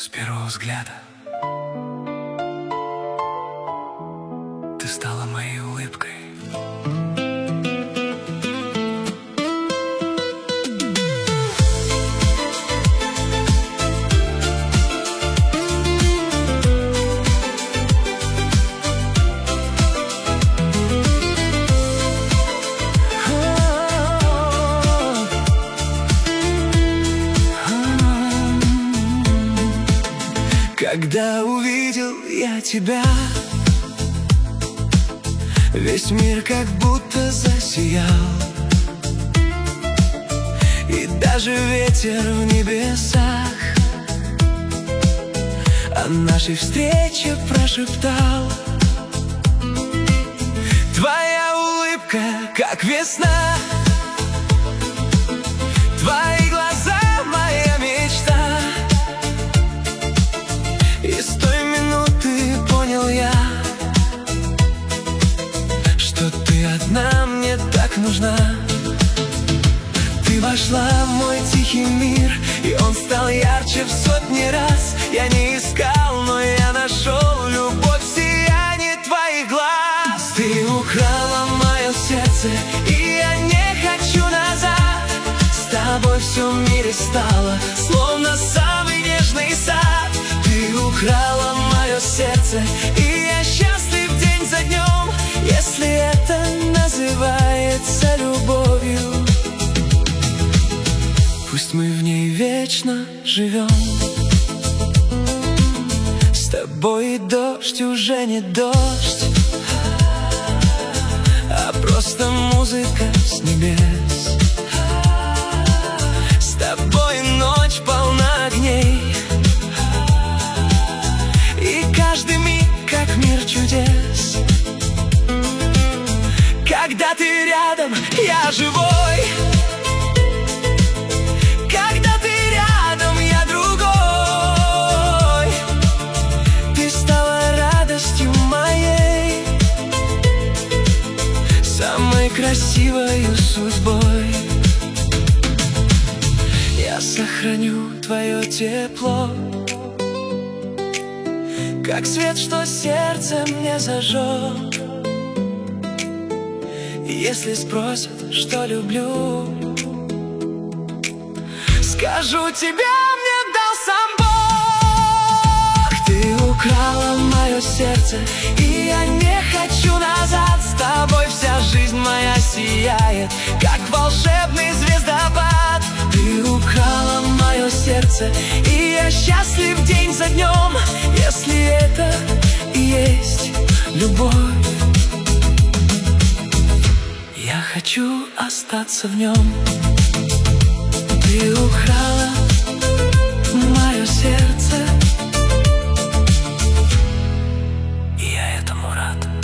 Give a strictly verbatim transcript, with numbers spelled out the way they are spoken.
С первого взгляда ты стала моей улыбкой. Когда увидел я тебя, весь мир как будто засиял, и даже ветер в небесах о нашей встрече прошептал. Твоя улыбка, как весна, твои глаза — моя мечта. И с той минуты понял я, что ты одна мне так нужна. Ты вошла в мой тихий мир, и он стал ярче в сотни раз. Я не искал, но я нашел любовь в сиянии твоих глаз. Ты украла мое сердце, и я не хочу назад. С тобой все в мире стало, словно самый нежный сад. Ты украла мое сердце, и я счастлив день за днем, если это называется любовью. Пусть мы в ней вечно живем. С тобой и дождь уже не дождь, а просто музыка с небес. С тобой ночь полна огней, и каждый миг как мир чудес. Когда ты рядом, я живой. Когда ты рядом, я другой. Ты стала радостью моей, самой красивой судьбой. Я сохраню твое тепло, как свет, что сердце мне зажег. Если спросят, что люблю, скажу, тебя мне дал сам Бог. Ты украла мое сердце, и я не хочу назад. С тобой вся жизнь моя сияет, как волшебный звездопад. Ты украла мое сердце, и я счастлив день за днем, если это и есть любовь. Я хочу остаться в нем. Ты украла мое сердце, и я этому рад.